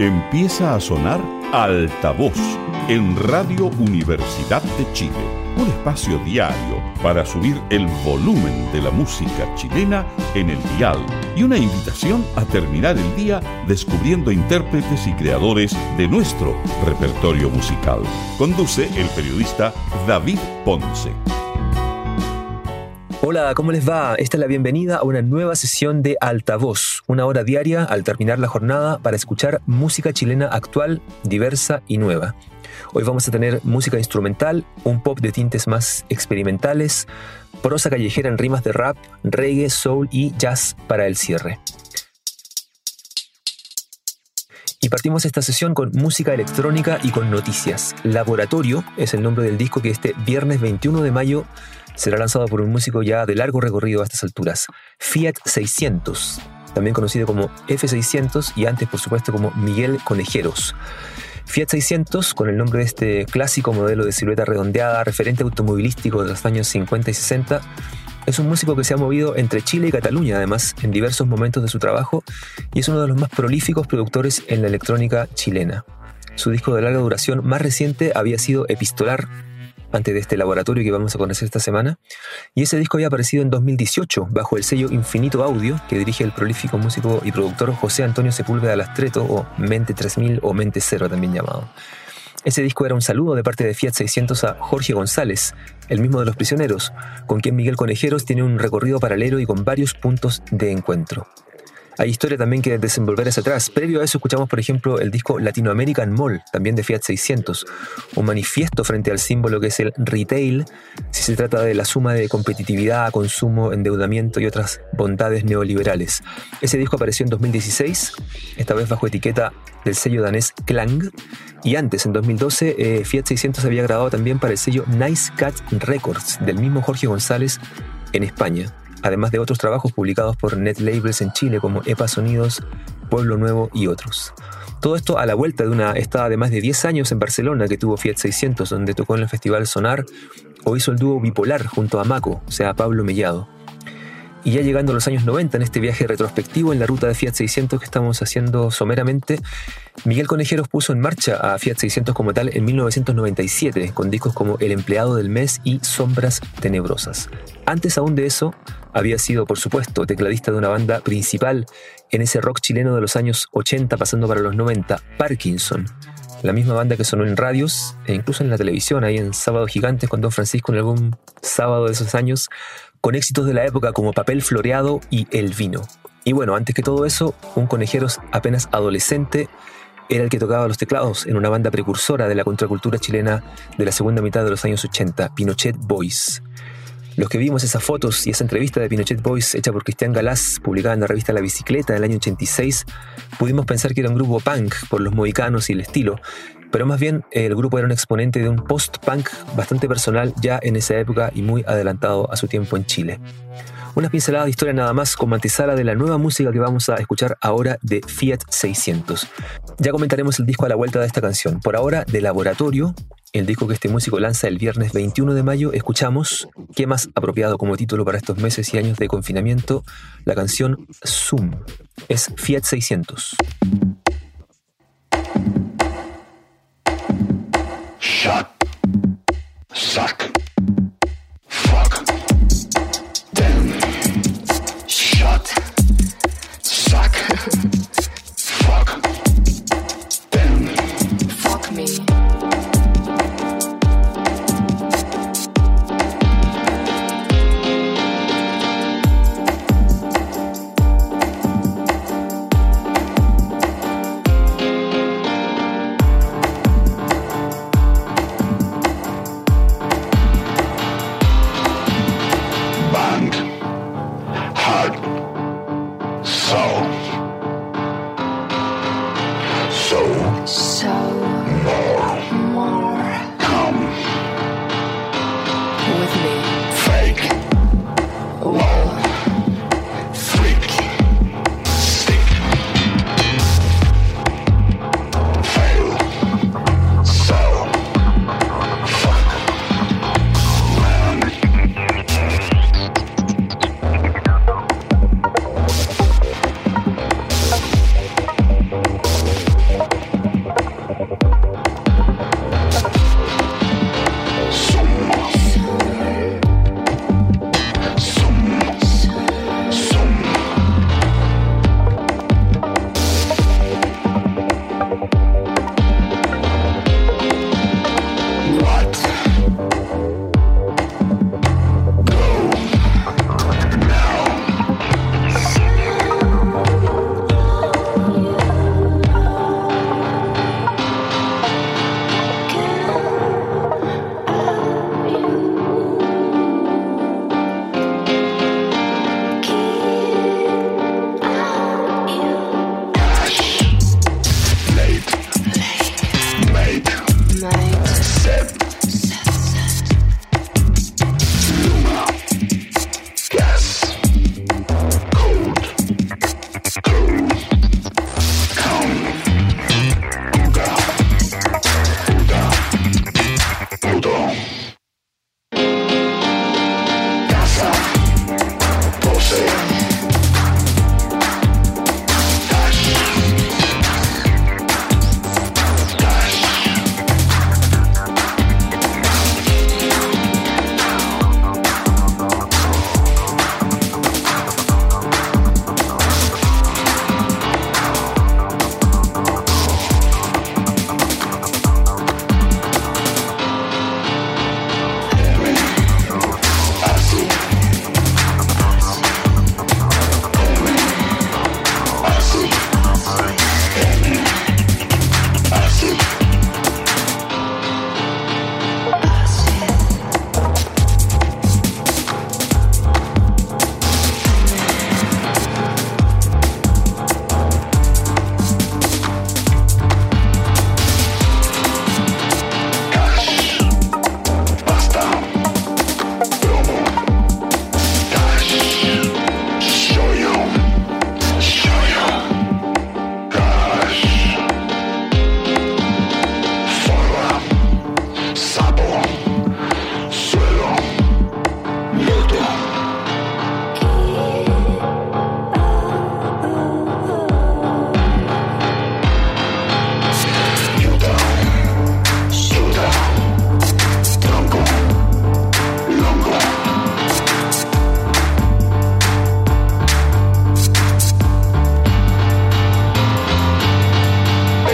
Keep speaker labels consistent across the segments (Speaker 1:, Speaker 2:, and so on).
Speaker 1: Empieza a sonar Altavoz en Radio Universidad de Chile. Un espacio diario para subir el volumen de la música chilena en el dial y una invitación a terminar el día descubriendo intérpretes y creadores de nuestro repertorio musical. Conduce el periodista David Ponce.
Speaker 2: Hola, ¿cómo les va? Esta es la bienvenida a una nueva sesión de Altavoz, una hora diaria al terminar la jornada para escuchar música chilena actual, diversa y nueva. Hoy vamos a tener música instrumental, un pop de tintes más experimentales, prosa callejera en rimas de rap, reggae, soul y jazz para el cierre. Y partimos esta sesión con música electrónica y con noticias. Laboratorio es el nombre del disco que este viernes 21 de mayo será lanzado por un músico ya de largo recorrido a estas alturas, Fiat 600, también conocido como F600 y antes por supuesto como Miguel Conejeros. Fiat 600, con el nombre de este clásico modelo de silueta redondeada, referente automovilístico de los años 50 y 60, es un músico que se ha movido entre Chile y Cataluña, además, en diversos momentos de su trabajo, y es uno de los más prolíficos productores en la electrónica chilena. Su disco de larga duración más reciente había sido Epistolar, antes de este laboratorio que vamos a conocer esta semana, y ese disco había aparecido en 2018 bajo el sello Infinito Audio que dirige el prolífico músico y productor José Antonio Sepúlveda Lastreto, o Mente 3000 o Mente Cero también llamado. Ese disco era un saludo de parte de Fiat 600 a Jorge González, el mismo de Los Prisioneros, con quien Miguel Conejeros tiene un recorrido paralelo y con varios puntos de encuentro. Hay historia también que desenvolver hacia atrás. Previo a eso escuchamos, por ejemplo, el disco Latinoamerican Mall, también de Fiat 600, un manifiesto frente al símbolo que es el retail, si se trata de la suma de competitividad, consumo, endeudamiento y otras bondades neoliberales. Ese disco apareció en 2016, esta vez bajo etiqueta del sello danés Klang, y antes, en 2012, Fiat 600 había grabado también para el sello Nice Cat Records, del mismo Jorge González, en España, además de otros trabajos publicados por Net Labels en Chile como EPA Sonidos, Pueblo Nuevo y otros. Todo esto a la vuelta de una estada de más de 10 años en Barcelona que tuvo Fiat 600, donde tocó en el Festival Sonar o hizo el dúo bipolar junto a Maco, o sea, Pablo Mellado. Y ya llegando a los años 90, en este viaje retrospectivo en la ruta de Fiat 600 que estamos haciendo someramente, Miguel Conejeros puso en marcha a Fiat 600 como tal en 1997, con discos como El Empleado del Mes y Sombras Tenebrosas. Antes aún de eso, había sido, por supuesto, tecladista de una banda principal en ese rock chileno de los años 80 pasando para los 90, Parkinson. La misma banda que sonó en radios e incluso en la televisión, ahí en Sábado Gigantes con Don Francisco en algún sábado de esos años, con éxitos de la época como Papel Floreado y El Vino. Y bueno, antes que todo eso, un Conejeros apenas adolescente era el que tocaba los teclados en una banda precursora de la contracultura chilena de la segunda mitad de los años 80, Pinochet Boys. Los que vimos esas fotos y esa entrevista de Pinochet Boys hecha por Cristian Galás, publicada en la revista La Bicicleta del año 86, pudimos pensar que era un grupo punk por los mohicanos y el estilo, pero más bien el grupo era un exponente de un post-punk bastante personal ya en esa época y muy adelantado a su tiempo en Chile. Unas pinceladas de historia nada más como antesala de la nueva música que vamos a escuchar ahora de Fiat 600. Ya comentaremos el disco a la vuelta de esta canción. Por ahora, de Laboratorio, el disco que este músico lanza el viernes 21 de mayo, escuchamos, qué más apropiado como título para estos meses y años de confinamiento, la canción Zoom. Es Fiat 600.
Speaker 3: Shut, suck, fuck, damn, shut, suck, fuck, damn, fuck me.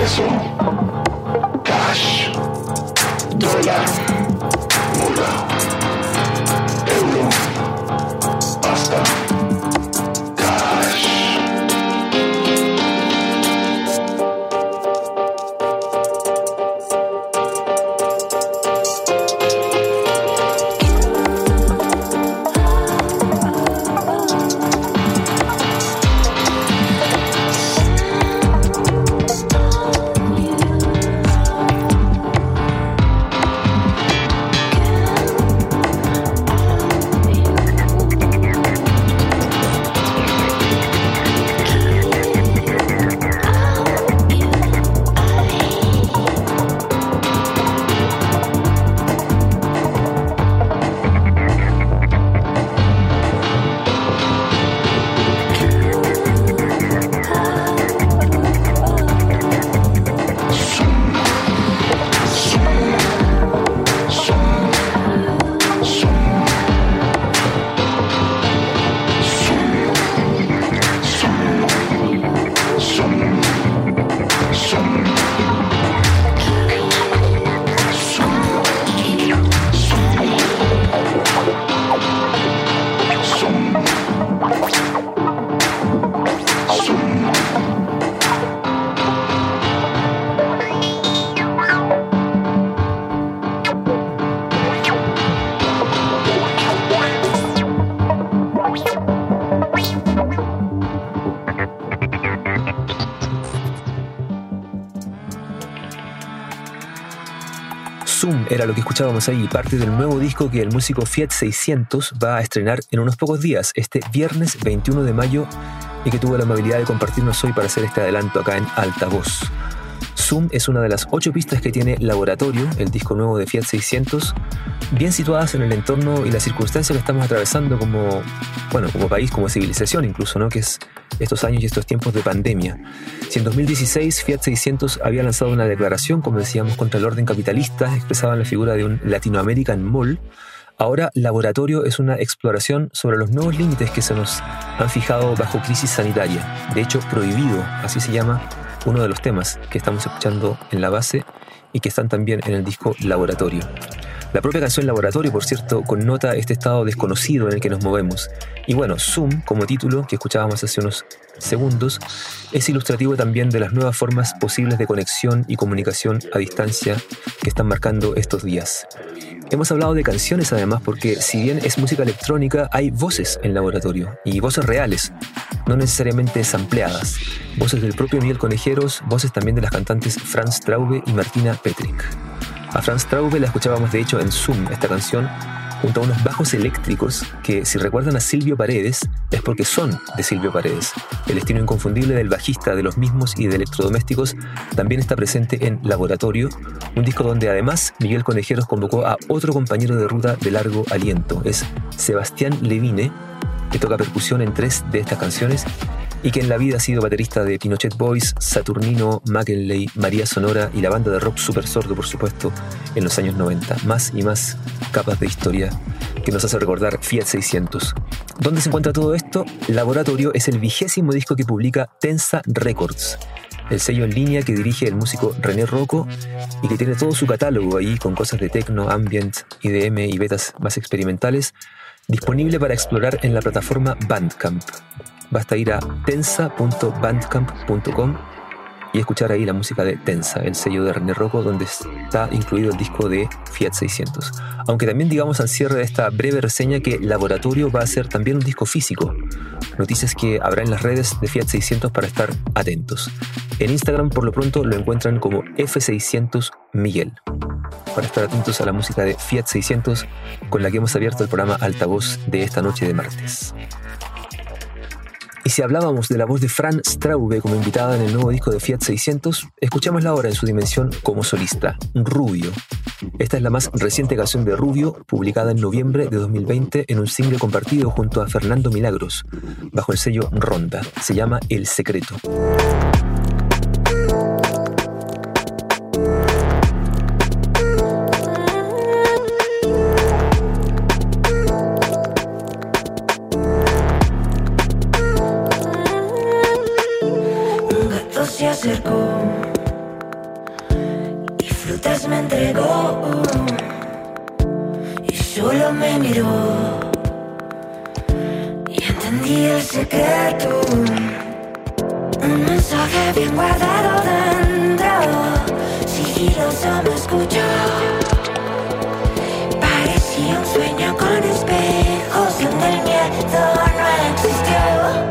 Speaker 3: peso, cash, dólar, mula, euro, pasta, cash.
Speaker 2: Zoom era lo que escuchábamos ahí, parte del nuevo disco que el músico Fiat 600 va a estrenar en unos pocos días, este viernes 21 de mayo, y que tuvo la amabilidad de compartirnos hoy para hacer este adelanto acá en Altavoz. Zoom es una de las 8 pistas que tiene Laboratorio, el disco nuevo de Fiat 600, bien situadas en el entorno y las circunstancias que estamos atravesando como país, como civilización incluso, ¿no? Que es estos años y estos tiempos de pandemia. Si en 2016 Fiat 600 había lanzado una declaración, como decíamos, contra el orden capitalista, expresada en la figura de un Latino American Mall, ahora Laboratorio es una exploración sobre los nuevos límites que se nos han fijado bajo crisis sanitaria. De hecho, Prohibido, así se llama uno de los temas que estamos escuchando en la base y que están también en el disco Laboratorio. La propia canción Laboratorio, por cierto, connota este estado desconocido en el que nos movemos. Y bueno, Zoom, como título, que escuchábamos hace unos segundos, es ilustrativo también de las nuevas formas posibles de conexión y comunicación a distancia que están marcando estos días. Hemos hablado de canciones además porque, si bien es música electrónica, hay voces en Laboratorio, y voces reales, no necesariamente sampleadas. Voces del propio Miguel Conejeros, voces también de las cantantes Franz Traube y Martina Petrick. A Franz Traube la escuchábamos de hecho en Zoom, esta canción, junto a unos bajos eléctricos que, si recuerdan a Silvio Paredes, es porque son de Silvio Paredes. El estilo inconfundible del bajista de Los Mismos y de Electrodomésticos también está presente en Laboratorio, un disco donde además Miguel Conejeros convocó a otro compañero de ruta de largo aliento. Es Sebastián Levine, que toca percusión en 3 de estas canciones y que en la vida ha sido baterista de Pinochet Boys, Saturnino, McKinley, María Sonora y la banda de rock Super Sordo, por supuesto, en los años 90. Más y más capas de historia que nos hace recordar Fiat 600. ¿Dónde se encuentra todo esto? Laboratorio es el 20º disco que publica Tensa Records, el sello en línea que dirige el músico René Rocco y que tiene todo su catálogo ahí con cosas de techno, ambient, IDM y betas más experimentales, disponible para explorar en la plataforma Bandcamp. Basta ir a tensa.bandcamp.com y escuchar ahí la música de Tensa, el sello de René Rocco, donde está incluido el disco de Fiat 600. Aunque también digamos al cierre de esta breve reseña que Laboratorio va a ser también un disco físico. Noticias que habrá en las redes de Fiat 600 para estar atentos. En Instagram por lo pronto lo encuentran como F600 Miguel. Para estar atentos a la música de Fiat 600 con la que hemos abierto el programa Altavoz de esta noche de martes. Y si hablábamos de la voz de Franz Traube como invitada en el nuevo disco de Fiat 600, escuchémosla ahora en su dimensión como solista, Rubio. Esta es la más reciente canción de Rubio, publicada en noviembre de 2020 en un single compartido junto a Fernando Milagros, bajo el sello Ronda. Se llama El Secreto.
Speaker 4: Se acercó frutas me entregó y solo me miró y entendí el secreto. Un mensaje bien guardado dentro, sigiloso me escuchó. Parecía un sueño con espejos donde el miedo no existió.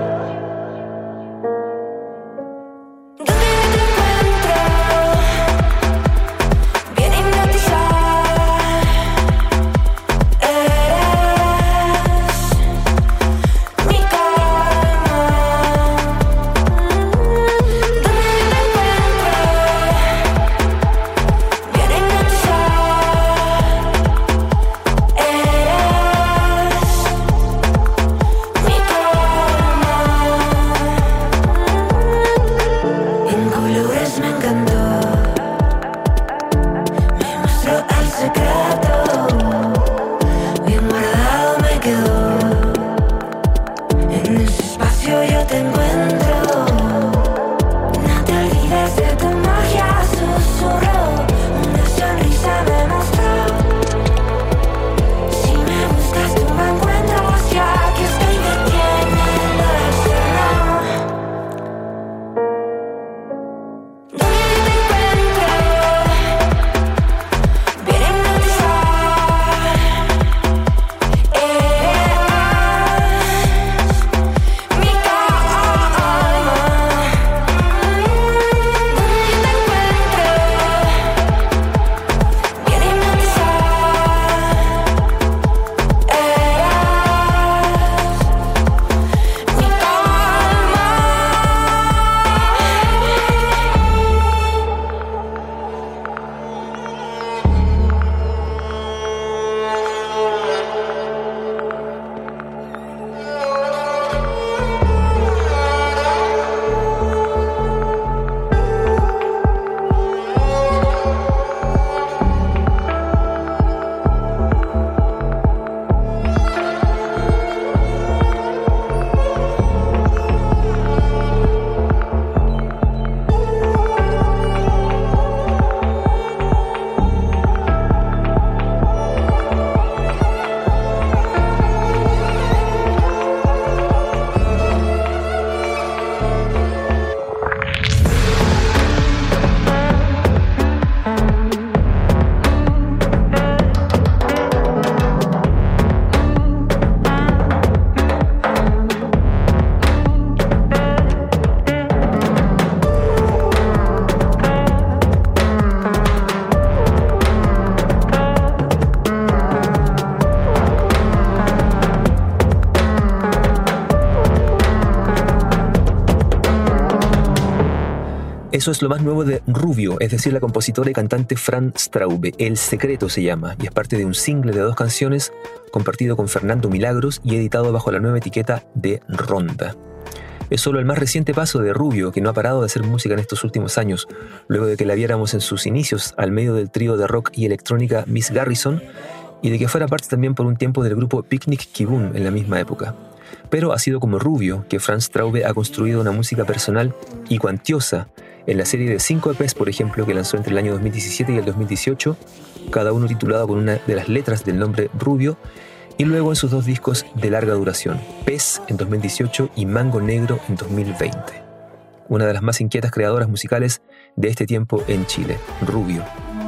Speaker 2: Eso es lo más nuevo de Rubio, es decir, la compositora y cantante Fran Straube. El Secreto se llama y es parte de un single de 2 canciones compartido con Fernando Milagros y editado bajo la nueva etiqueta de Ronda. Es solo el más reciente paso de Rubio, que no ha parado de hacer música en estos últimos años, luego de que la viéramos en sus inicios al medio del trío de rock y electrónica Miss Garrison y de que fuera parte también por un tiempo del grupo Picnic Kibun en la misma época. Pero ha sido como Rubio que Fran Straube ha construido una música personal y cuantiosa en la serie de 5 EPs, por ejemplo, que lanzó entre el año 2017 y el 2018, cada uno titulado con una de las letras del nombre Rubio, y luego en sus 2 discos de larga duración, Pez en 2018 y Mango Negro en 2020. Una de las más inquietas creadoras musicales de este tiempo en Chile, Rubio.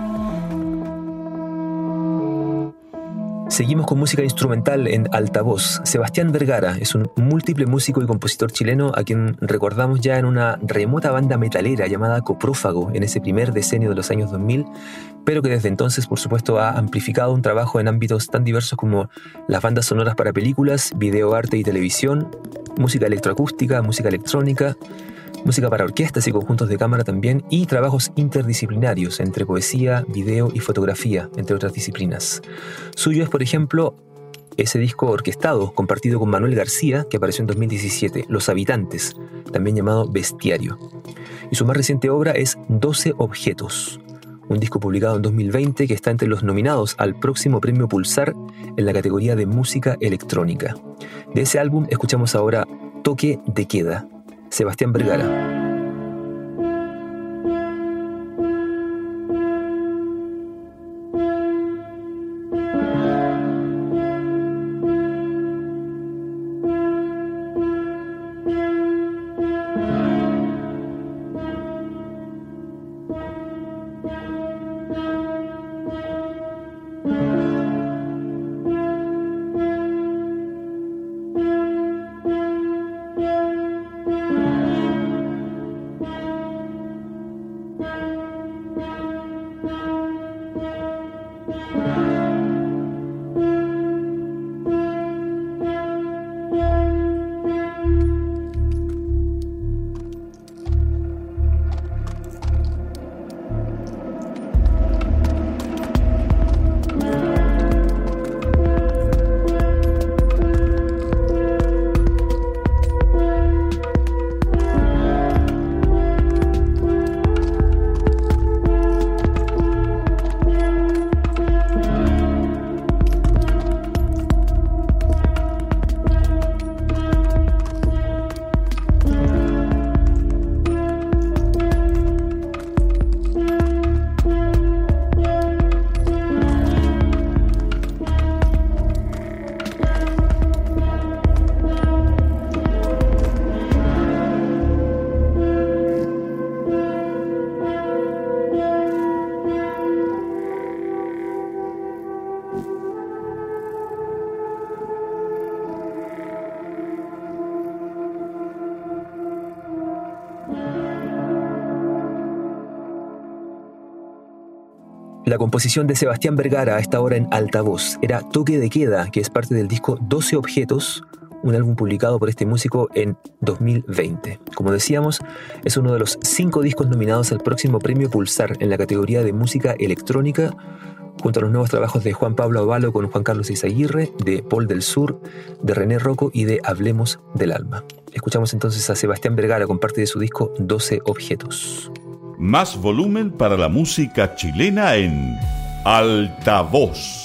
Speaker 2: Seguimos con música instrumental en altavoz. Sebastián Vergara es un múltiple músico y compositor chileno a quien recordamos ya en una remota banda metalera llamada Coprófago en ese primer decenio de los años 2000, pero que desde entonces, por supuesto, ha amplificado un trabajo en ámbitos tan diversos como las bandas sonoras para películas, video, arte y televisión, música electroacústica, música electrónica, música para orquestas y conjuntos de cámara también, y trabajos interdisciplinarios entre poesía, video y fotografía, entre otras disciplinas. Suyo es, por ejemplo, ese disco orquestado compartido con Manuel García, que apareció en 2017, Los Habitantes, también llamado Bestiario. Y su más reciente obra es 12 Objetos, un disco publicado en 2020 que está entre los nominados al próximo Premio Pulsar en la categoría de música electrónica. De ese álbum escuchamos ahora Toque de Queda, Sebastián Vergara. La composición de Sebastián Vergara a esta hora en Altavoz era Toque de Queda, que es parte del disco 12 Objetos, un álbum publicado por este músico en 2020. Como decíamos, es uno de los 5 discos nominados al próximo Premio Pulsar en la categoría de música electrónica, junto a los nuevos trabajos de Juan Pablo Avalo con Juan Carlos Izaguirre, de Paul del Sur, de René Rocco y de Hablemos del Alma. Escuchamos entonces a Sebastián Vergara con parte de su disco 12 Objetos.
Speaker 1: Más volumen para la música chilena en Altavoz.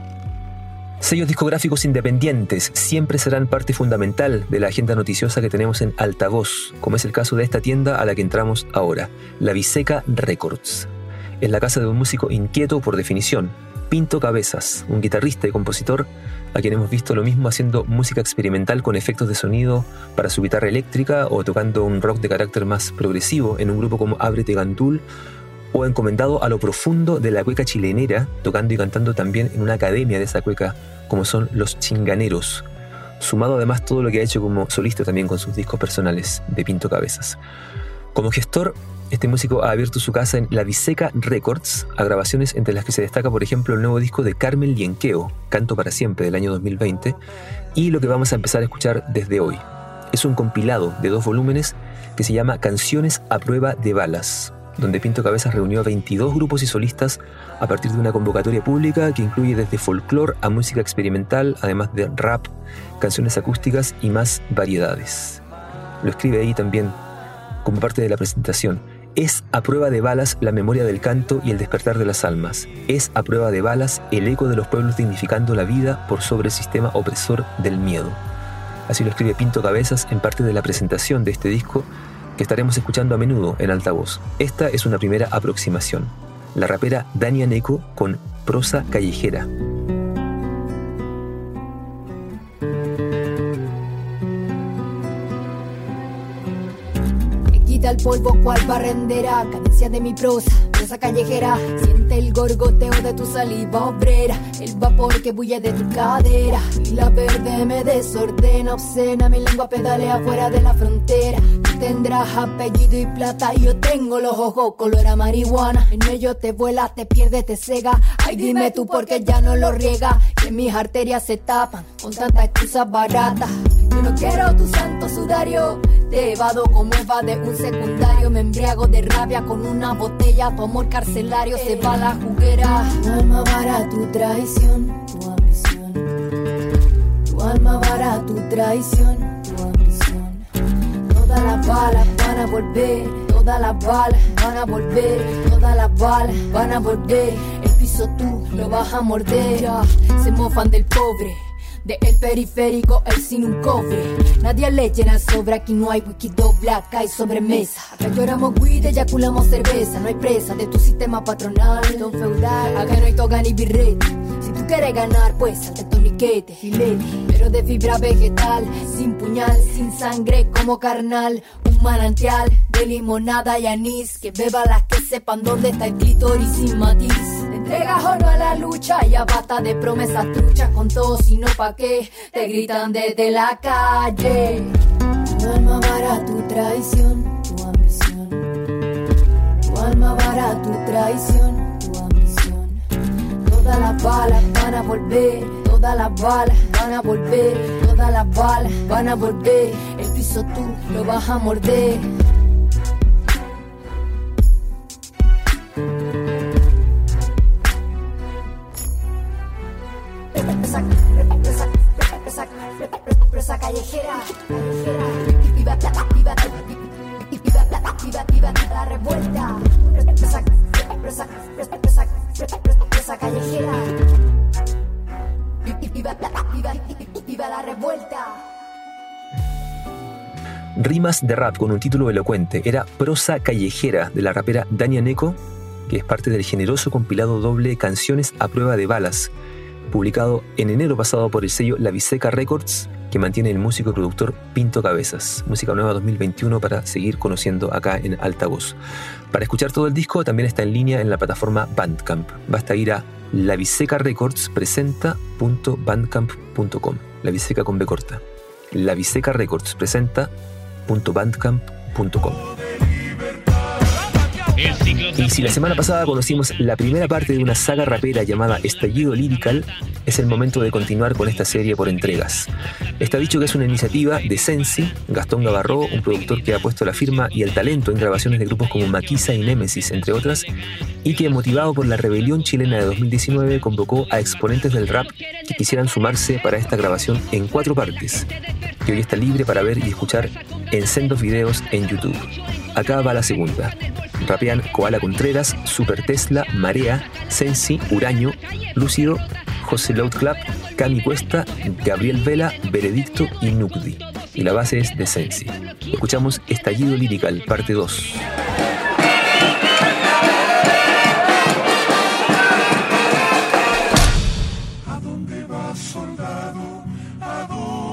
Speaker 2: Sellos discográficos independientes siempre serán parte fundamental de la agenda noticiosa que tenemos en Altavoz, como es el caso de esta tienda a la que entramos ahora, La Biseca Records. Es la casa de un músico inquieto por definición, Pinto Cabezas, un guitarrista y compositor a quien hemos visto lo mismo haciendo música experimental con efectos de sonido para su guitarra eléctrica o tocando un rock de carácter más progresivo en un grupo como Ábrete Gandul, o encomendado a lo profundo de la cueca chilenera, tocando y cantando también en una academia de esa cueca, como son Los Chinganeros, sumado además todo lo que ha hecho como solista también con sus discos personales de Pinto Cabezas. Como gestor, este músico ha abierto su casa en La Biseca Records a grabaciones entre las que se destaca, por ejemplo, el nuevo disco de Carmen Lienqueo, Canto para Siempre, del año 2020, y lo que vamos a empezar a escuchar desde hoy. Es un compilado de 2 volúmenes que se llama Canciones a Prueba de Balas, donde Pinto Cabezas reunió a 22 grupos y solistas a partir de una convocatoria pública que incluye desde folclore a música experimental, además de rap, canciones acústicas y más variedades. Lo escribe ahí también como parte de la presentación. Es a prueba de balas la memoria del canto y el despertar de las almas. Es a prueba de balas el eco de los pueblos dignificando la vida por sobre el sistema opresor del miedo. Así lo escribe Pinto Cabezas en parte de la presentación de este disco que estaremos escuchando a menudo en Altavoz. Esta es una primera aproximación. La rapera Dania Neko con Prosa Callejera.
Speaker 5: El polvo cual barrendera, cadencia de mi prosa callejera. Siente el gorgoteo de tu saliva obrera, el vapor que bulle de tu cadera. Y la verde me desordena, obscena, mi lengua pedalea fuera de la frontera. Tú tendrás apellido y plata, y yo tengo los ojos color a marihuana. En ellos te vuelas, te pierdes, te cega. Ay, dime tú por qué ya no lo riega, que mis arterias se tapan con tantas excusas baratas. Yo no quiero tu santo sudario, te evado como evade un secundario. Me embriago de rabia con una botella, tu amor carcelario se va a la juguera. Tu alma vara tu traición, tu ambición. Tu alma vara tu traición, tu ambición. Todas las balas van a volver, todas las balas van a volver, todas las balas van a volver. El piso tú lo vas a morder. Ya, se mofan del pobre, de el periférico, el sin un cobre. Nadie le llena sobra, aquí no hay whisky doble, acá hay sobremesa. Acá lloramos weed, eyaculamos cerveza. No hay presa de tu sistema patronal, don feudal. Acá no hay toga ni birrete. Si tú quieres ganar, pues salte torniquete, filete, pero de fibra vegetal, sin puñal, sin sangre como carnal. Un manantial de limonada y anís, que beba las que sepan dónde está el clítoris sin matiz. Entregas o no a la lucha y a bata de promesas truchas, con todo sino pa' qué te gritan desde la calle. Tu alma vara tu traición, tu ambición. Tu alma vara tu traición, tu ambición. Todas las balas van a volver, todas las balas van a volver, todas las balas van a volver. El piso tú lo vas a morder. Presa callejera, viva la revuelta. Presa callejera, viva la revuelta.
Speaker 2: Rimas de rap con un título elocuente. Era Prosa Callejera, de la rapera Dania Neko, que es parte del generoso compilado doble Canciones a Prueba de Balas, publicado en enero pasado por el sello La Biseca Records, que mantiene el músico y productor Pinto Cabezas. Música nueva 2021 para seguir conociendo acá en Altavoz. Para escuchar todo el disco también está en línea en la plataforma Bandcamp. Basta ir a labisecarecordspresenta.bandcamp.com. La Biseca con B corta. labisecarecordspresenta.bandcamp.com.
Speaker 6: El ciclo
Speaker 2: Y si la semana pasada conocimos la primera parte de una saga rapera llamada Estallido Lyrical, es el momento de continuar con esta serie por entregas. Está dicho que es una iniciativa de Sensi, Gastón Gavarró, un productor que ha puesto la firma y el talento en grabaciones de grupos como Maquisa y Némesis, entre otras, y que, motivado por la rebelión chilena de 2019, convocó a exponentes del rap que quisieran sumarse para esta grabación en 4 partes, que hoy está libre para ver y escuchar en sendos videos en YouTube. Acá va la segunda. Rapean Koala Contreras, Super Tesla, Marea, Sensi, Uraño, Lúcido, José Loud Club, Cami Cuesta, Gabriel Vela, Veredicto y Nukdi. Y la base es de Sensi. Escuchamos Estallido Lyrical, parte 2.
Speaker 3: ¿A dónde vas, soldado? ¿A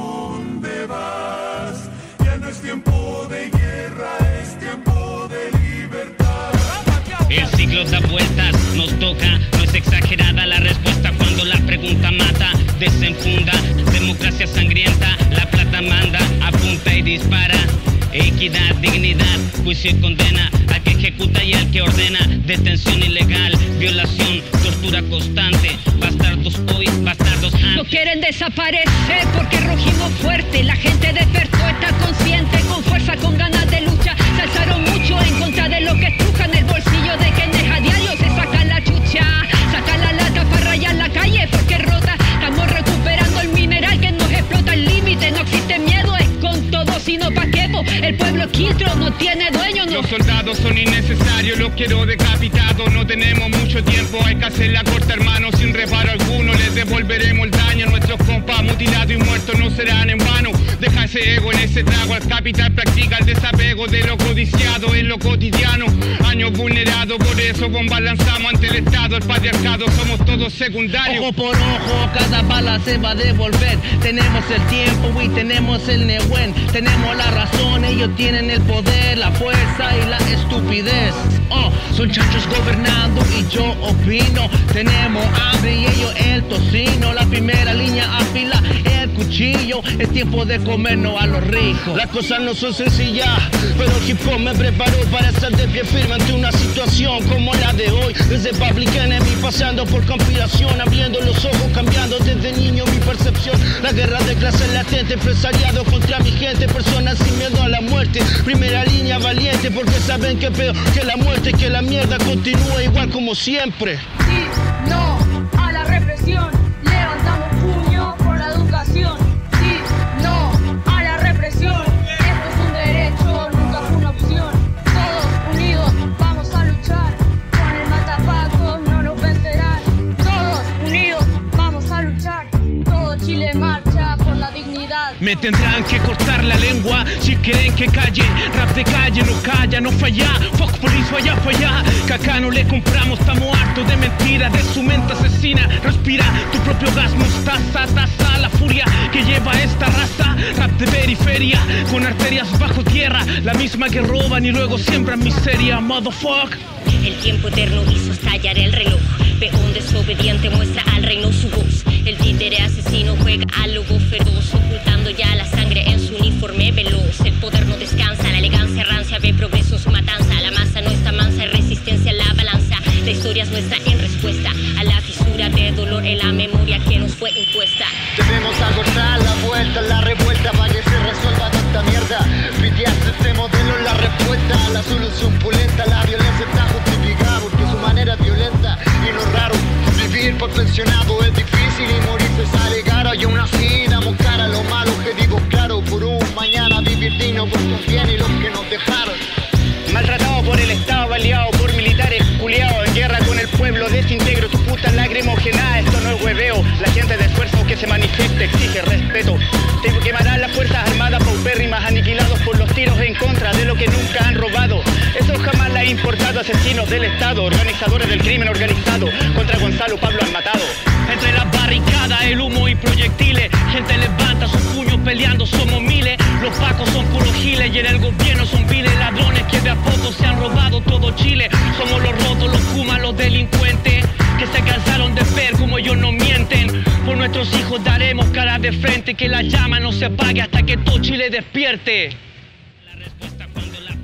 Speaker 3: dónde vas? Ya no es tiempo de guerra, es tiempo de libertad.
Speaker 6: El ciclo da vueltas, nos toca, no es exagerada la respuesta cuando la pregunta mata, desenfunda, democracia sangrienta, la plata manda, apunta y dispara, equidad, dignidad, juicio y condena, al que ejecuta y al que ordena, detención ilegal, violación, tortura constante, bastardos hoy, bastardos antes.
Speaker 7: No quieren desaparecer porque rugimos fuerte, la gente despertó, está consciente, con fuerza, con ganas de lucha, se alzaron mucho en contra de lo que estrujan el bolsillo de quienes a diario se sacan la chucha, sacan la lata para rayar la calle porque rota, estamos recuperando el mineral que nos explota el límite, no existe miedo, es con todo sino pa' quepo, el pueblo quiltro no tiene dueño, no.
Speaker 6: Los soldados son innecesarios, los quiero decapitados, no tenemos mucho tiempo, hay que hacer la corta hermano, sin reparo alguno, les devolveremos el daño, nuestros compas mutilados y muertos no serán en vano, deja ese ego en ese trago, al capital practica el desapego de lo codiciado en lo cotidiano, años vulnerados, por eso bombas lanzamos ante el Estado, el patriarcado, somos todos secundarios.
Speaker 8: Ojo por ojo, cada bala se va a devolver, tenemos el tiempo y tenemos el Nehuen, tenemos la razón, ellos tienen el poder, la fuerza y la estupidez. Son chachos gobernando y yo opino, tenemos hambre y ellos el tocino, la primera línea afila el cuchillo, es tiempo de comernos a los ricos. Las cosas no son sencillas, pero el hip hop me preparó para estar de pie firme ante una situación como la de hoy. Desde Public Enemy pasando por conspiración, abriendo los ojos, cambiando desde niño mi percepción. La guerra de clase latente, empresariado contra mi gente, personas sin miedo a la muerte. Primera línea valiente porque saben que peor que la muerte, que la mierda continúa igual como siempre.
Speaker 7: Sí, no a la represión, levantamos puño por la educación. Sí, no a la represión, esto es un derecho, nunca fue una opción. Todos unidos vamos a luchar, con el matapaco no nos vencerán. Todos unidos vamos a luchar, todo Chile marcha por la dignidad.
Speaker 6: Me tendrán que cortar la lengua si quieren que calle. Rap de calle, no calla, no falla. Fuck police, falla, falla. Que acá no le compramos, estamos hartos de mentiras. De su mente asesina, respira tu propio gas, mostaza, taza. La furia que lleva esta raza. Rap de periferia, con arterias bajo tierra. La misma que roban y luego siembran miseria, motherfuck.
Speaker 9: El tiempo eterno hizo estallar el reloj. Peón desobediente muestra al reino su voz. El títere asesino juega al lobo feroz, ocultando ya la sangre en su uniforme veloz. El poder no descansa, la elegancia rancia ve progreso en su matanza. La masa no está mansa, hay resistencia en la balanza. La historia es nuestra en respuesta a la fisura de dolor en la memoria que nos fue impuesta.
Speaker 8: Debemos acortar la vuelta, la revuelta para que se resuelva tanta mierda. Piteaste este modelo, la respuesta, la solución pulenta. La violencia está justificada porque su manera es violenta y no es raro. Vivir por pensionado es difícil y morirse sale caro. Y aún así damos cara a lo malo, objetivos claros. Por un mañana vivir digno por los bienes y los que nos dejaron.
Speaker 6: Maltratado por el Estado, baleado por militares, culiados en guerra con el pueblo, desintegro tu puta lacrimógena. Esto no es hueveo, la gente de esfuerzo que se manifieste exige respeto. Te quemarán las fuerzas armadas paupérrimas, aniquilados por los tiros en contra de lo que nunca han robado. Eso jamás le ha importado, asesinos del Estado, organizadores del crimen organizado. Contra Gonzalo Pablo han matado. Entre las barricadas, el humo y proyectiles, gente levanta sus puños peleando, somos miles. Los pacos son puros giles y en el gobierno son viles ladrones que de a poco se han robado todo Chile. Somos los rotos, los kumas, los delincuentes que se cansaron de ver como ellos no mienten. Por nuestros hijos daremos cara de frente, que la llama no se apague hasta que todo Chile despierte. La respuesta cuando la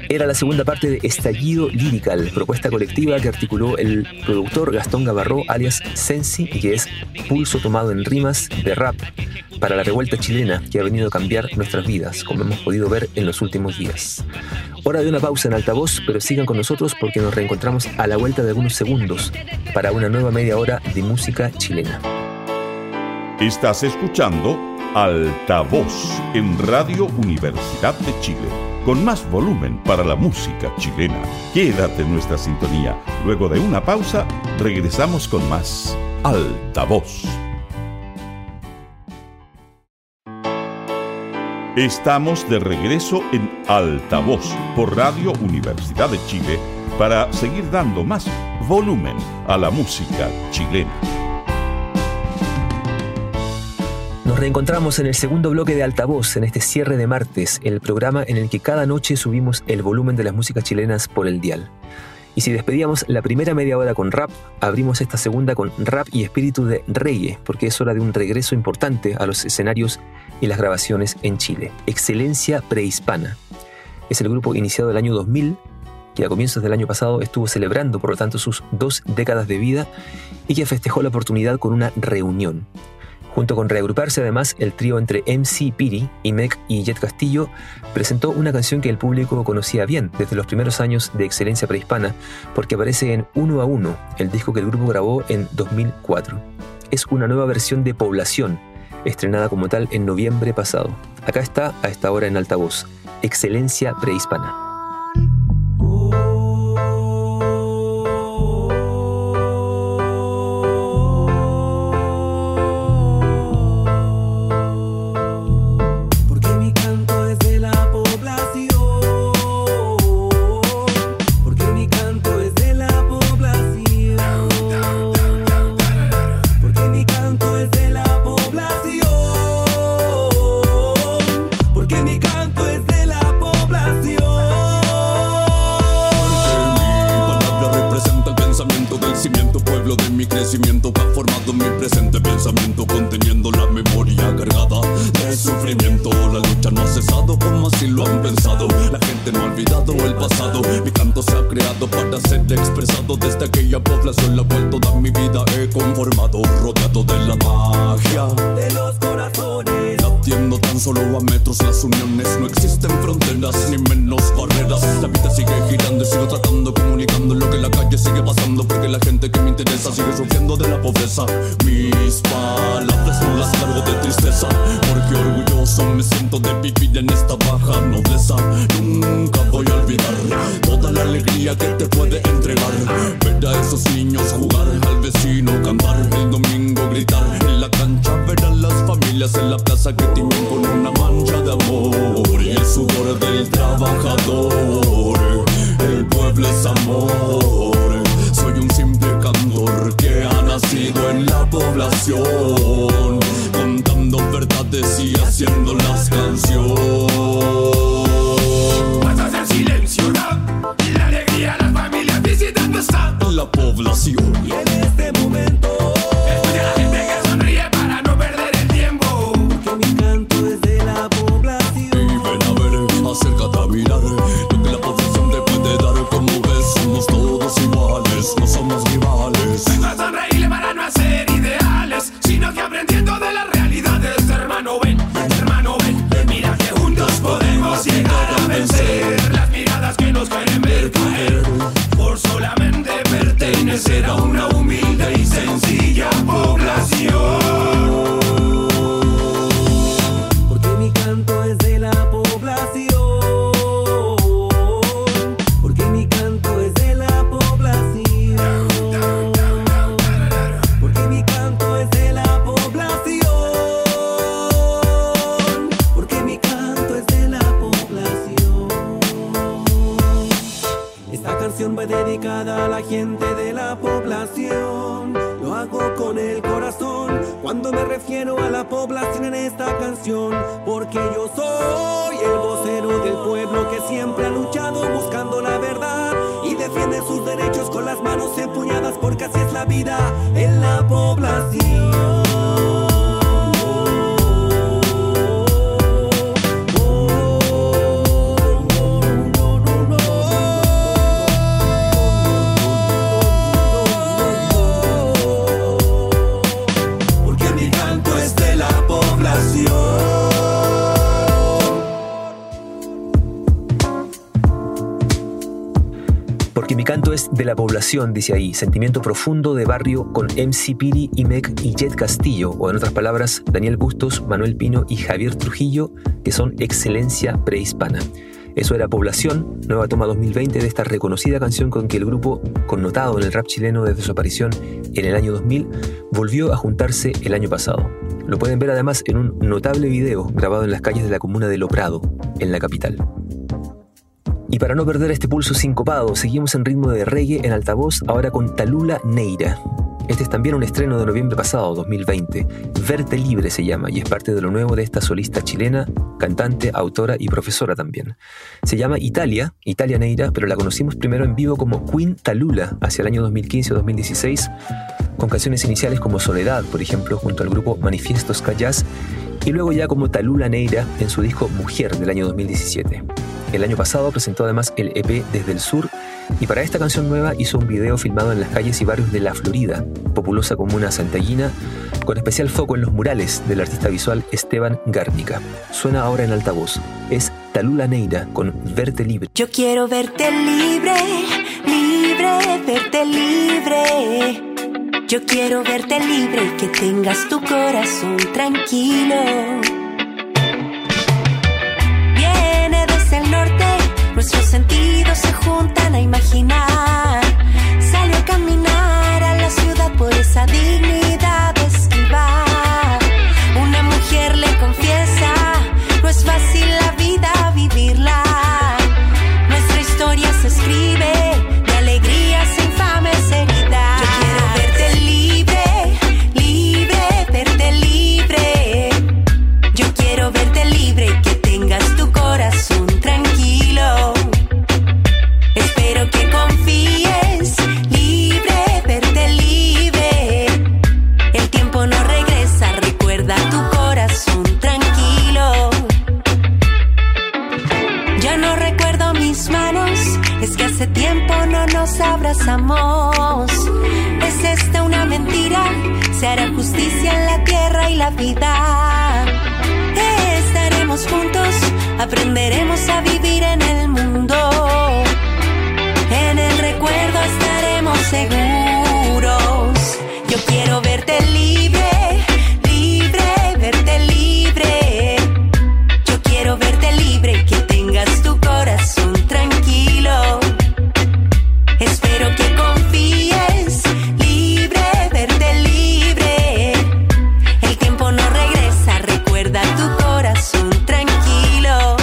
Speaker 2: Era la segunda parte de Estallido Lyrical, propuesta colectiva que articuló el productor Gastón Gavarró, alias Sensi, y que es pulso tomado en rimas de rap para la revuelta chilena que ha venido a cambiar nuestras vidas, como hemos podido ver en los últimos días. Hora de una pausa en Altavoz, pero sigan con nosotros porque nos reencontramos a la vuelta de algunos segundos para una nueva media hora de música chilena.
Speaker 1: Estás escuchando Altavoz en Radio Universidad de Chile, con más volumen para la música chilena. Quédate en nuestra sintonía. Luego de una pausa, regresamos con más Altavoz. Estamos de regreso en Altavoz por Radio Universidad de Chile para seguir dando más volumen a la música chilena.
Speaker 2: Nos reencontramos en el segundo bloque de Altavoz en este cierre de martes, el programa en el que cada noche subimos el volumen de las músicas chilenas por el dial. Y si despedíamos la primera media hora con rap, abrimos esta segunda con rap y espíritu de reggae, porque es hora de un regreso importante a los escenarios y las grabaciones en Chile. Excelencia Prehispana es el grupo iniciado el año 2000, que a comienzos del año pasado estuvo celebrando, por lo tanto, sus 2 décadas de vida y que festejó la oportunidad con una reunión. Junto con reagruparse, además, el trío entre MC Piri, Imek y Jet Castillo presentó una canción que el público conocía bien desde los primeros años de Excelencia Prehispana, porque aparece en 1 a 1, el disco que el grupo grabó en 2004. Es una nueva versión de Población, estrenada como tal en noviembre pasado. Acá está, a esta hora en Altavoz, Excelencia Prehispana. Es de la población, dice ahí, sentimiento profundo de barrio con MC Piri, Imec y Jet Castillo, o en otras palabras, Daniel Bustos, Manuel Pino y Javier Trujillo, que son excelencia prehispana. Eso era Población, nueva toma 2020 de esta reconocida canción con que el grupo, connotado en el rap chileno desde su aparición en el año 2000, volvió a juntarse el año pasado. Lo pueden ver además en un notable video grabado en las calles de la comuna de Loprado, en la capital. Y para no perder este pulso sincopado, seguimos en ritmo de reggae en altavoz, ahora con Talula Neira. Este es también un estreno de noviembre pasado, 2020. Verte Libre se llama y es parte de lo nuevo de esta solista chilena, cantante, autora y profesora también. Se llama Italia Neira, pero la conocimos primero en vivo como Queen Talula hacia el año 2015 o 2016, con canciones iniciales como Soledad, por ejemplo, junto al grupo Manifiesto Ska Jazz, y luego ya como Talula Neira en su disco Mujer del año 2017. El año pasado presentó además el EP Desde el Sur y para esta canción nueva hizo un video filmado en las calles y barrios de La Florida, populosa comuna santiaguina, con especial foco en los murales del artista visual Esteban Gárnica. Suena ahora en altavoz. Es Talula Neira con Verte Libre.
Speaker 10: Yo quiero verte libre, libre, verte libre. Yo quiero verte libre y que tengas tu corazón tranquilo. El norte, nuestros sentidos se juntan a imaginar. Salió a caminar a la ciudad por esa dignidad de esquivar. Una mujer le confiesa, no es fácil la vida vivirla. Nuestra historia se escribe de alegrías infames heridas. Yo quiero verte libre, libre, verte libre. Yo quiero verte libre y que tengas tu corazón tranquilo. Espero que confíes, libre, verte libre. El tiempo no regresa, recuerda tu corazón tranquilo. Ya no recuerdo mis manos, es que hace tiempo no nos abrazamos. ¿Es esta una mentira? Se hará justicia en la tierra y la vida. Estaremos juntos, aprenderemos a vivir en el mundo. En el recuerdo estaremos seguros. Yo quiero verte libre, libre, verte libre. Yo quiero verte libre y que tengas tu corazón tranquilo. Espero que confíes, libre, verte libre. El tiempo no regresa, recuerda tu corazón tranquilo.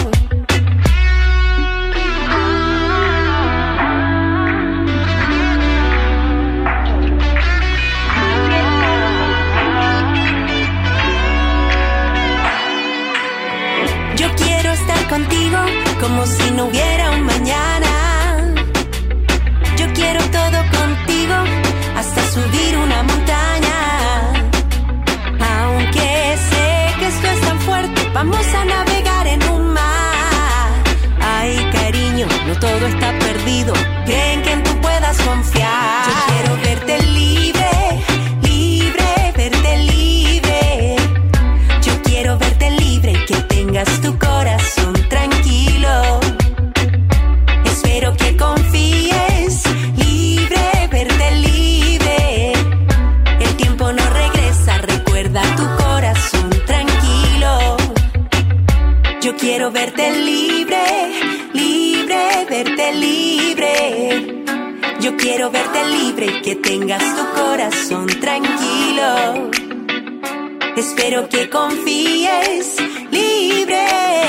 Speaker 10: Yo quiero estar contigo como si no hubiera un mañana. Yo quiero todo contigo hasta subir una montaña. Aunque sé que esto es tan fuerte, vamos a navegar en un mar. Ay, cariño, no todo está perdido. Creen que en tú puedas confiar. Yo quiero verte libre, libre, verte libre. Yo quiero verte libre y que tengas tu corazón tranquilo. Espero que confíes, libre, verte libre. El tiempo no regresa, recuerda tu corazón tranquilo. Yo quiero verte libre, libre, verte libre. Yo quiero verte libre y que tengas tu corazón tranquilo. Espero que confíes, libre.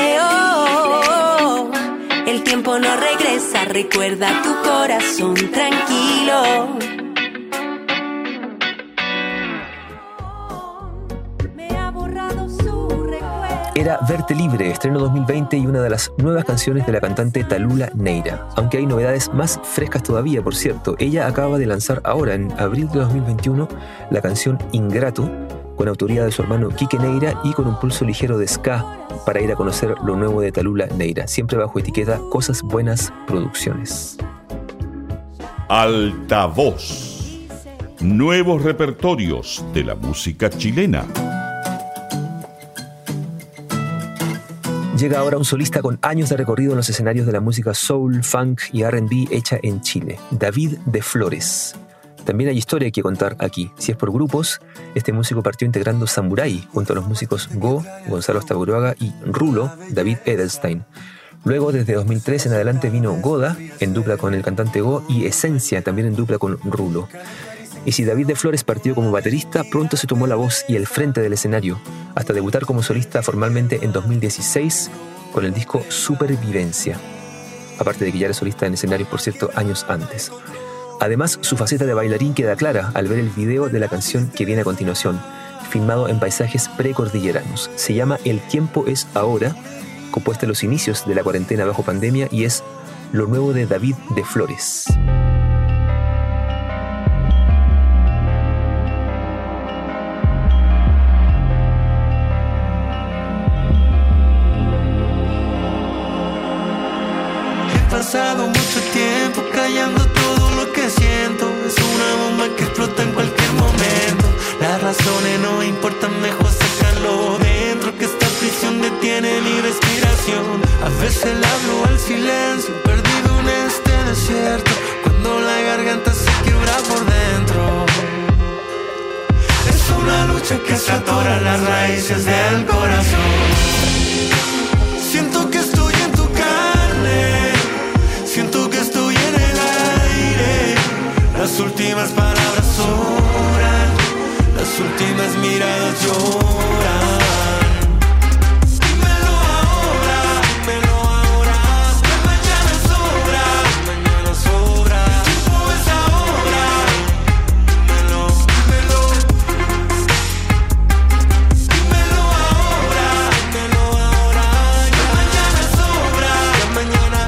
Speaker 10: Oh, el tiempo no regresa, recuerda tu corazón tranquilo.
Speaker 2: Era Verte Libre, estreno 2020 y una de las nuevas canciones de la cantante Talula Neira. Aunque hay novedades más frescas todavía, por cierto. Ella acaba de lanzar ahora, en abril de 2021, la canción Ingrato, con autoría de su hermano Quique Neira y con un pulso ligero de ska para ir a conocer lo nuevo de Talula Neira, siempre bajo etiqueta Cosas Buenas Producciones.
Speaker 1: Altavoz. Nuevos repertorios de la música chilena.
Speaker 2: Llega ahora un solista con años de recorrido en los escenarios de la música soul, funk y R&B hecha en Chile, David de Flores. También hay historia que contar aquí. Si es por grupos, este músico partió integrando Samurai junto a los músicos Go, Gonzalo Astaburuaga y Rulo, David Edelstein. Luego, desde 2003 en adelante, vino Goda, en dupla con el cantante Go, y Esencia, también en dupla con Rulo. Y si David de Flores partió como baterista, pronto se tomó la voz y el frente del escenario, hasta debutar como solista formalmente en 2016 con el disco Supervivencia. Aparte de que ya era solista en escenarios, por cierto, años antes. Además, su faceta de bailarín queda clara al ver el video de la canción que viene a continuación, filmado en paisajes precordilleranos. Se llama El tiempo es ahora, compuesta en los inicios de la cuarentena bajo pandemia, y es lo nuevo de David de Flores.
Speaker 11: Pasado mucho tiempo callando todo lo que siento. Es una bomba que explota en cualquier momento. Las razones no importan, mejor sacarlo dentro, que esta prisión detiene mi respiración. A veces le hablo al silencio, perdido en este desierto, cuando la garganta se quiebra por dentro. Es una lucha que se atora las raíces del corazón. Siento que estoy en tu carne, siento que estoy en el aire. Las últimas palabras sobran, las últimas miradas lloran. Dímelo ahora, que mañana sobra, mañana sobra. El tiempo es ahora, dímelo, dímelo. Dímelo ahora, que mañana sobra, que mañana.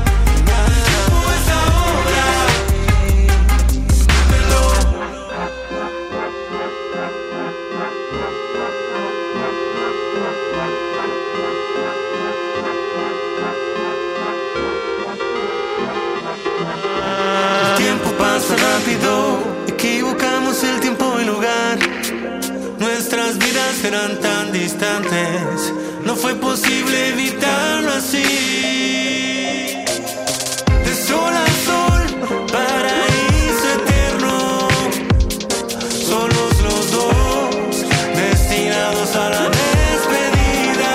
Speaker 11: Rápido, equivocamos el tiempo y lugar. Nuestras vidas eran tan distantes, no fue posible evitarlo así. De sol a sol, paraíso eterno, solos los dos, destinados a la despedida.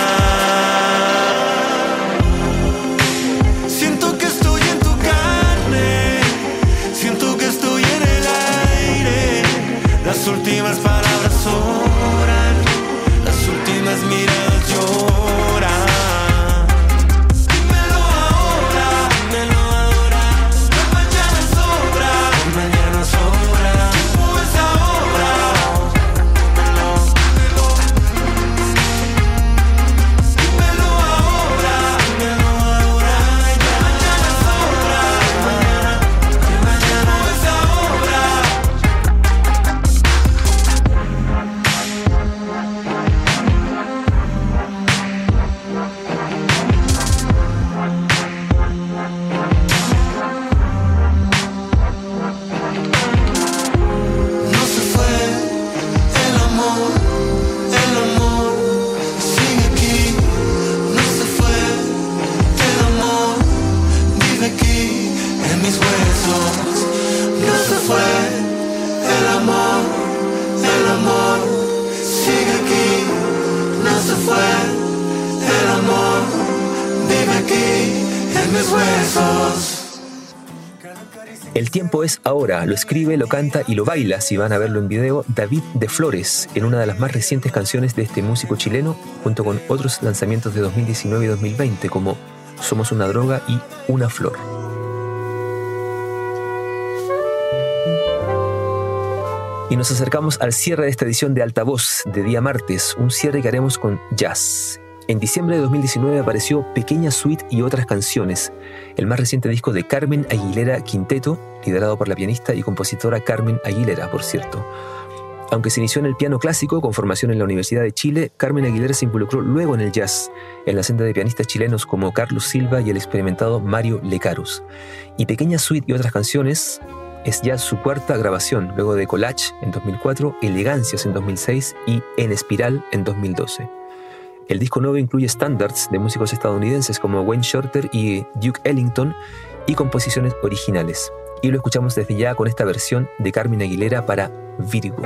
Speaker 11: Siento que estoy en tu carne, siento que estoy en el aire. Las últimas palabras sobran, las últimas miradas lloran. Dímelo ahora, que mañana sobra, que mañana sobra. El tiempo es ahora, dímelo, dímelo. Dímelo ahora, que mañana sobra, que mañana.
Speaker 2: El tiempo es ahora, lo escribe, lo canta y lo baila, si van a verlo en video, David de Flores, en una de las más recientes canciones de este músico chileno, junto con otros lanzamientos de 2019 y 2020 como Somos una droga y Una flor. Y nos acercamos al cierre de esta edición de Altavoz de día martes, un cierre que haremos con jazz. En diciembre de 2019 apareció Pequeña Suite y otras canciones, el más reciente disco de Carmen Aguilera Quinteto, liderado por la pianista y compositora Carmen Aguilera, por cierto. Aunque se inició en el piano clásico, con formación en la Universidad de Chile, Carmen Aguilera se involucró luego en el jazz, en la senda de pianistas chilenos como Carlos Silva y el experimentado Mario Lecarus. Y Pequeña Suite y otras canciones es ya su cuarta grabación, luego de Collage en 2004, Elegancias en 2006 y En Espiral en 2012. El disco nuevo incluye standards de músicos estadounidenses como Wayne Shorter y Duke Ellington y composiciones originales. Y lo escuchamos desde ya con esta versión de Carmen Aguilera para Virgo.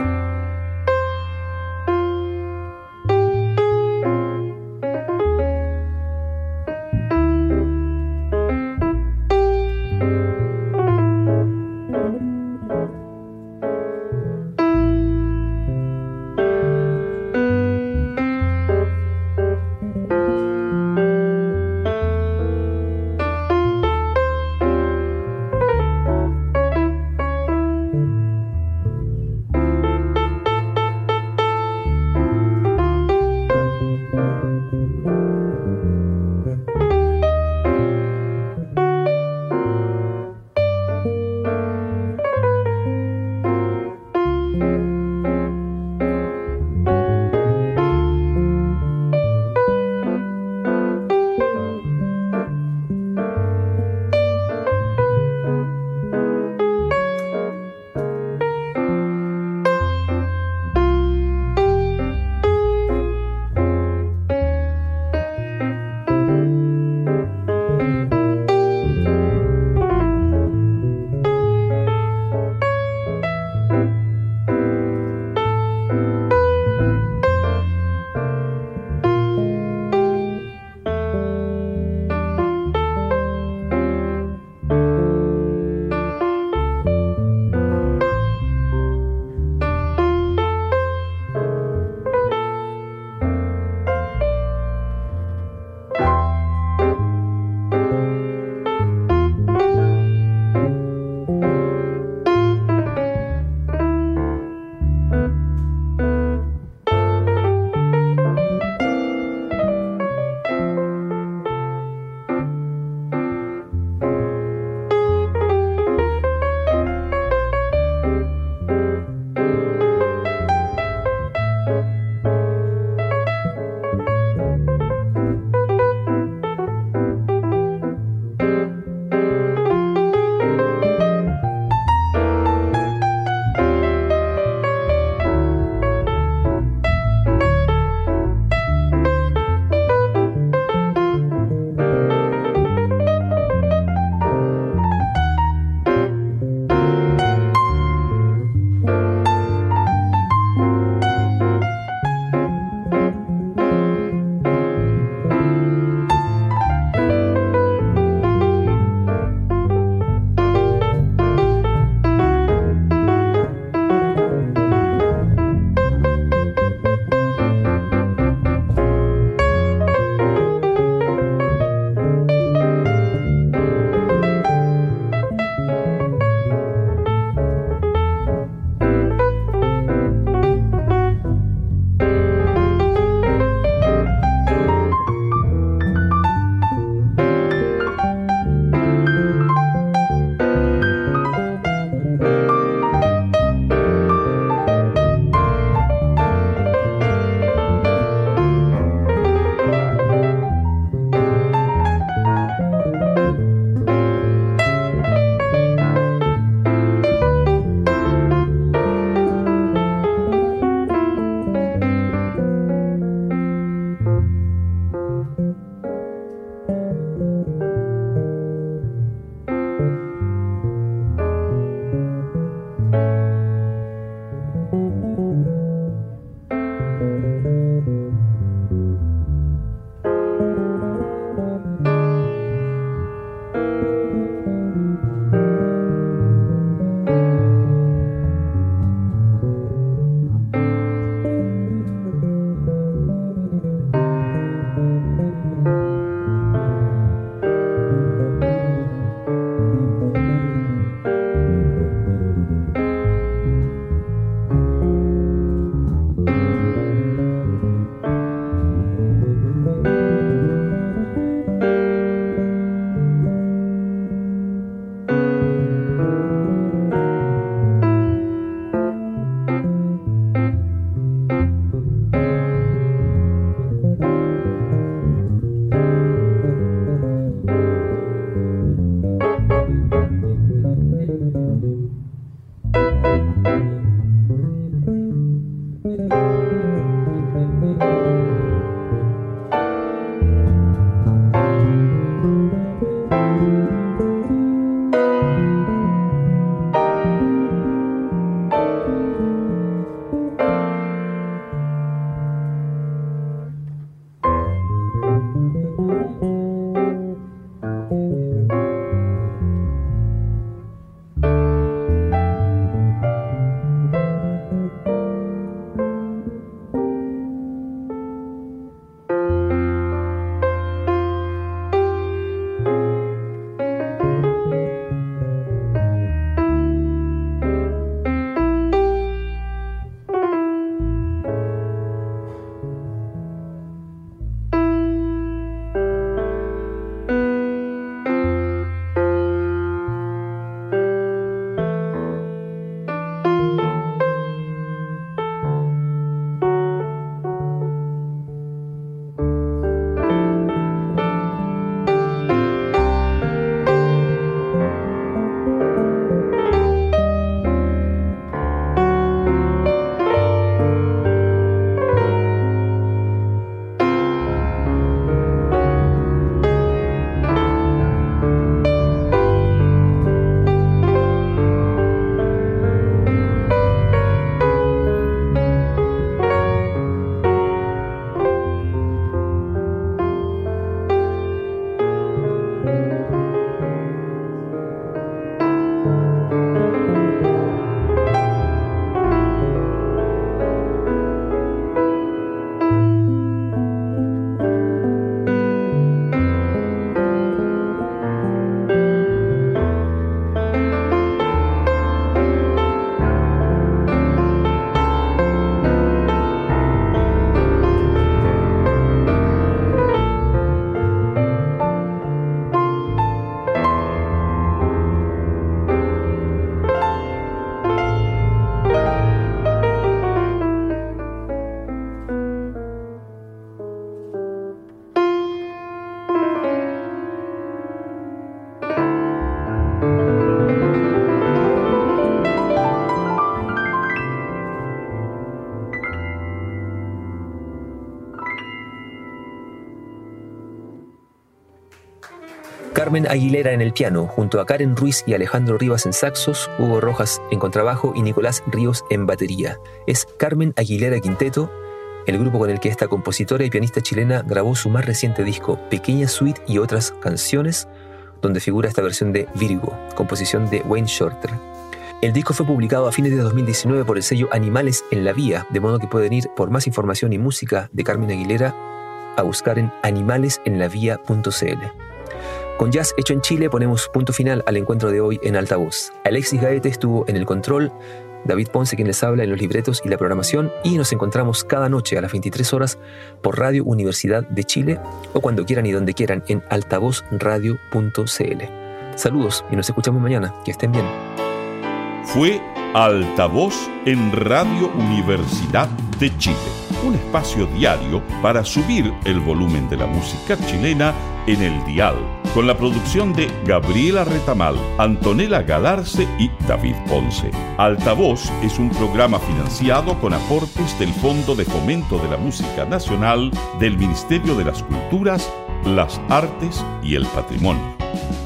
Speaker 2: Carmen Aguilera en el piano, junto a Karen Ruiz y Alejandro Rivas en saxos, Hugo Rojas en contrabajo y Nicolás Ríos en batería. Es Carmen Aguilera Quinteto, el grupo con el que esta compositora y pianista chilena grabó su más reciente disco, Pequeña Suite y otras canciones, donde figura esta versión de Virgo, composición de Wayne Shorter. El disco fue publicado a fines de 2019 por el sello Animales en la Vía, de modo que pueden ir por más información y música de Carmen Aguilera a buscar en animalesenlavia.cl. Con jazz hecho en Chile ponemos punto final al encuentro de hoy en Altavoz. Alexis Gaete estuvo en el control, David Ponce quien les habla en los libretos y la programación, y nos encontramos cada noche a las 23 horas por Radio Universidad de Chile o cuando quieran y donde quieran en altavozradio.cl. Saludos y nos escuchamos mañana. Que estén bien.
Speaker 1: Fue Altavoz en Radio Universidad de Chile, un espacio diario para subir el volumen de la música chilena en el dial, con la producción de Gabriela Retamal, Antonella Galarce y David Ponce. Altavoz es un programa financiado con aportes del Fondo de Fomento de la Música Nacional del Ministerio de las Culturas, las Artes y el Patrimonio.